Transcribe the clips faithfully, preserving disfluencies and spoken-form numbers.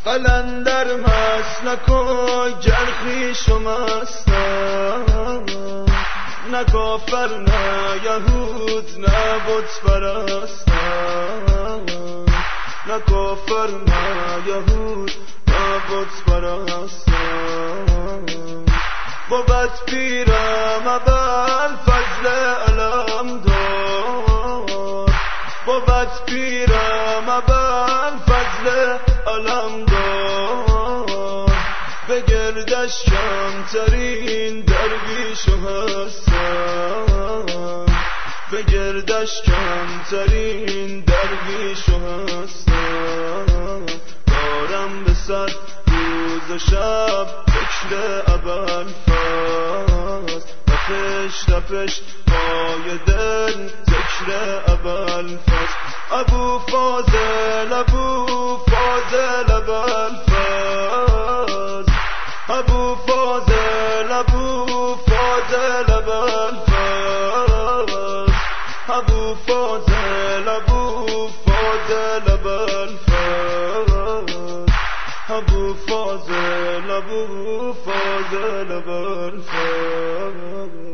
قلندر مسلک و جرخیش و مستم، نه کافر نه یهود نه بت پرستم، نه کافر نه یهود نه بت پرستم. بود پیرم ابل فضل علم دار، بود پیرم ابل فضل علم دار، به گردش کمترین درویش و هستم، به گردش کمترین درویش و هستم. دارم به سر روز و شب فکر ابوالفضل، تپش تپش پای دل ذکر ابوالفضل. ابو فاضل ابو فاضل ابوالفضل، ابو فاضل ابو فاضل ابوالفضل، ابو فاضل ابو فاضل ابوالفضل، ابو فاضل ابو فاضل ابوالفضل.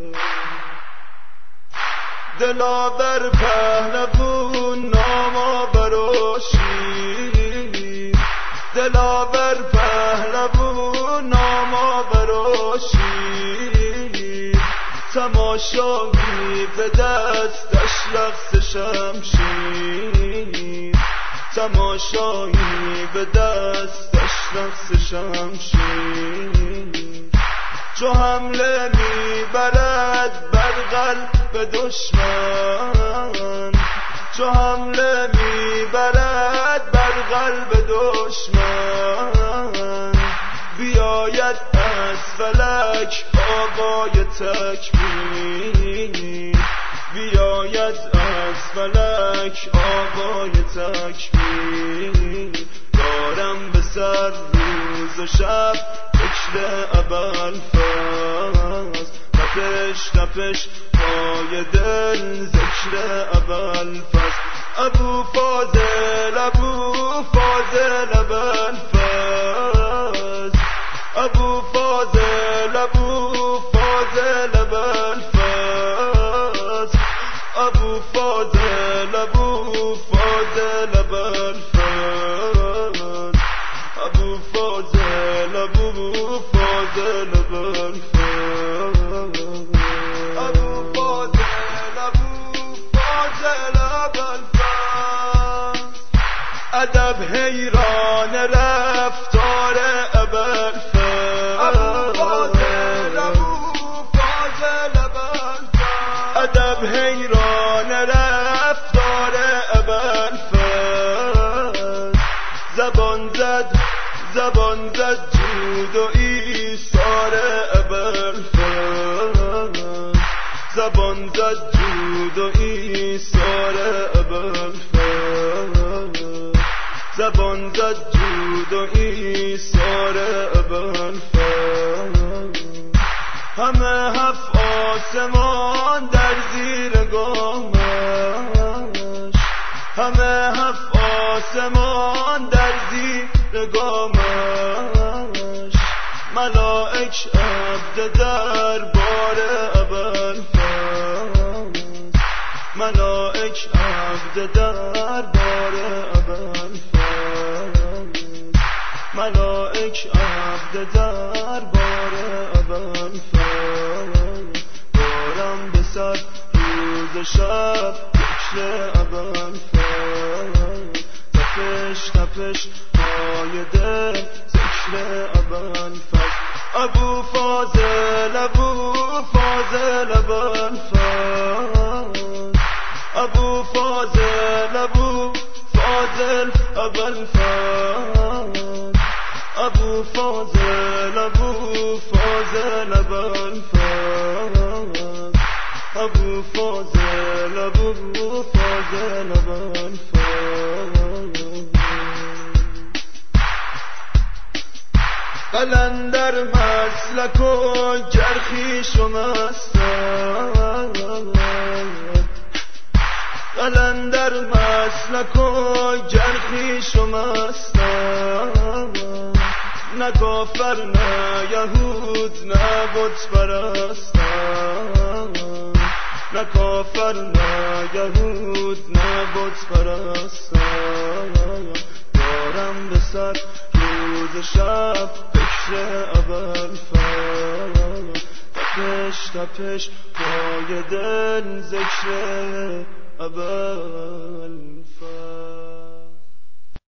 دلاور پهلوون نامآور و شیر، دلاور پهلوون نامآور و شیر، تماشایی به دستش رقص شمشیر، تماشایی به دستش رقص شمشیر. چو حمله میبرد بر قلب دشمن، چو حمله میبرد بر قلب دشمن، بیاید از فلک آقای تکبیر، بیاید از فلک آقای تکبیر. دارم به سر روز و شب فکر ابوالفضل، تپش تپش پای دل ذکر ابوالفضل. ابو فاضل ابو فاضل ابوالفضل، ابو فاضل ابو فاضل ابوالفضل، ابو فاضل ابو فاضل ابوالفضل، ابو فاضل ابو فاضل ابوالفضل، ابو فاضل ابو فاضل ابوالفضل. ادب حیران رفتار ابوالفضل، ابو فاضل ابو فاضل ابوالفضل. ادب حیران رفتار ابوالفضل، زبان زد زبان زد جود و ایثار ابوالفضل، زبان زد جود و ایثار ابوالفضل، زبان زد جود و ایثار ابوالفضل. همه هفت آسمان در زیر گامش، همه هفت آسمان در زیر گامش، ملائک عبد دربار ابوالفضل، ملائک عبد دربار ابوالفضل، ملائک عبد دربار ابوالفضل. دارم به سر روز و شب فکر ابوالفضل، تپش تپش پای دل ذکر ابوالفضل. ابو فاضل ابو فاضل ابوالفضل، ابو فاضل ابو فاضل ابوالفضل، ابو فاضل ابو فاضل ابوالفضل، ابو فاضل ابو فاضل ابوالفضل. قلندر مسلک و جرخیش و مستم، قلندر مسلک و جرخیش و مستم، نه کافر نه یهود نه بت پرستم، نه کافر نه یهود نه بت پرستم. دارم به سر روز شب فکر ابوالفضل، تپش تپش پای دل ذکر ابوالفضل.